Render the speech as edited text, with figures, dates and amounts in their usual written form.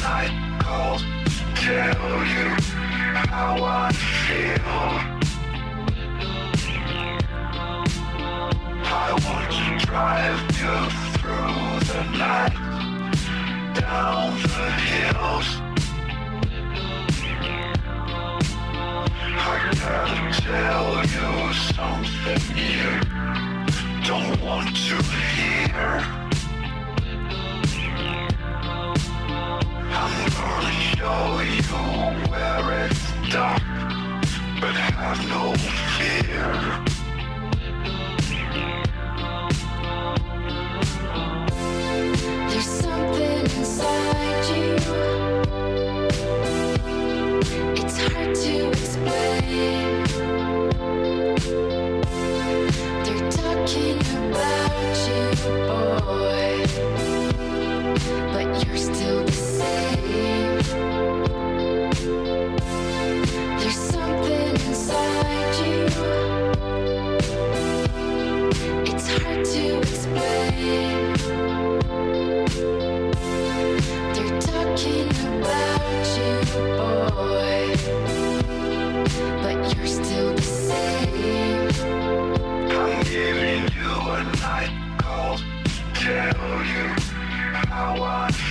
night call to tell you how I feel. I want to drive you through the night, down the hills. I gotta tell you something you don't want to hear. I'm gonna show you where it's dark, but have no fear. There's something inside you. It's hard to explain. They're talking about you, boy, but you're still the same. There's something inside you. It's hard to explain. They're talking about you, boy, but you're still the same. I'm giving you a night call to tell you how I